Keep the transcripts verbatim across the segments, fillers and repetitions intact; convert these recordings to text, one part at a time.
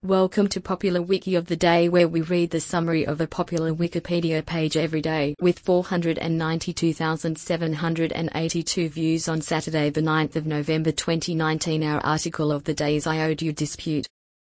Welcome to Popular Wiki of the Day, where we read the summary of a popular Wikipedia page every day. With four hundred ninety-two thousand seven hundred eighty-two views on Saturday the ninth of November twenty nineteen, our article of the day is Ayodhya Dispute.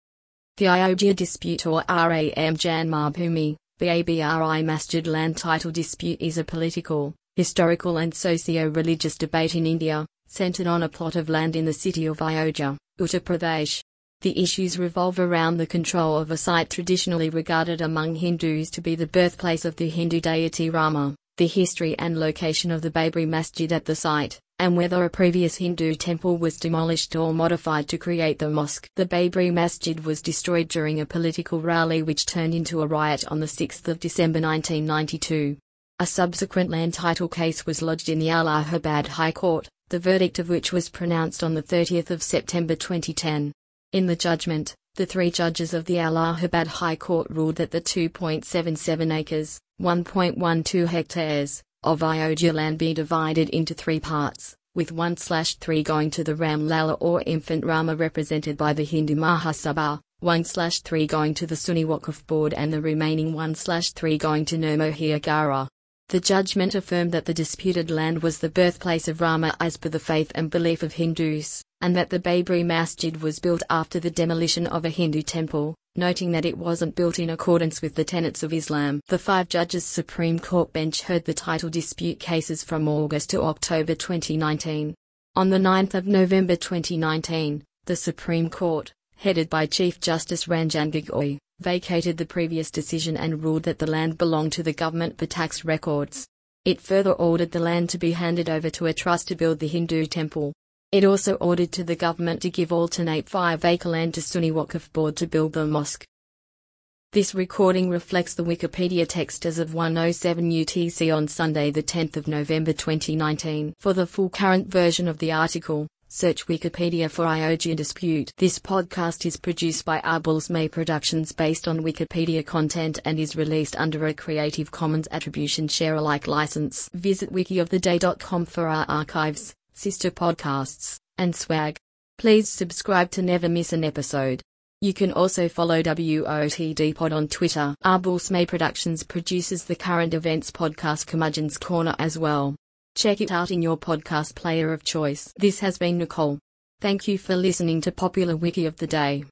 The Ayodhya Dispute, or Ram Janmabhoomi, Babri Masjid land title dispute, is a political, historical and socio-religious debate in India, centered on a plot of land in the city of Ayodhya, Uttar Pradesh. The issues revolve around the control of a site traditionally regarded among Hindus to be the birthplace of the Hindu deity Rama, the history and location of the Babri Masjid at the site, and whether a previous Hindu temple was demolished or modified to create the mosque. The Babri Masjid was destroyed during a political rally which turned into a riot on the sixth of December nineteen ninety-two. A subsequent land title case was lodged in the Allahabad High Court, the verdict of which was pronounced on the thirtieth of September twenty ten. In the judgment, the three judges of the Allahabad High Court ruled that the two point seven seven acres, one point one two hectares, of Ayodhya land be divided into three parts, with one slash three going to the Ram Lalla or infant Rama represented by the Hindu Mahasabha, one slash three going to the Sunni Waqf Board and the remaining one slash three going to Nirmohi Agara. The judgment affirmed that the disputed land was the birthplace of Rama as per the faith and belief of Hindus, and that the Babri Masjid was built after the demolition of a Hindu temple, noting that it wasn't built in accordance with the tenets of Islam. The five judges Supreme Court bench heard the title dispute cases from August to October twenty nineteen. On the ninth of November twenty nineteen, the Supreme Court, headed by Chief Justice Ranjan Gogoi, vacated the previous decision and ruled that the land belonged to the government for tax records. It further ordered the land to be handed over to a trust to build the Hindu temple. It also ordered to the government to give alternate five-acre land to Sunni Waqf Board to build the mosque. This recording reflects the Wikipedia text as of one oh seven U T C on Sunday the tenth of November twenty nineteen. For the full current version of the article, search Wikipedia for Ayodhya Dispute. This podcast is produced by Arbals May Productions based on Wikipedia content and is released under a Creative Commons Attribution Share Alike license. Visit wiki of the day dot com for our archives, sister podcasts, and swag. Please subscribe to never miss an episode. You can also follow W O T D Pod on Twitter. Arbals May Productions produces the current events podcast Curmudgeon's Corner as well. Check it out in your podcast player of choice. This has been Nicole. Thank you for listening to Popular Wiki of the Day.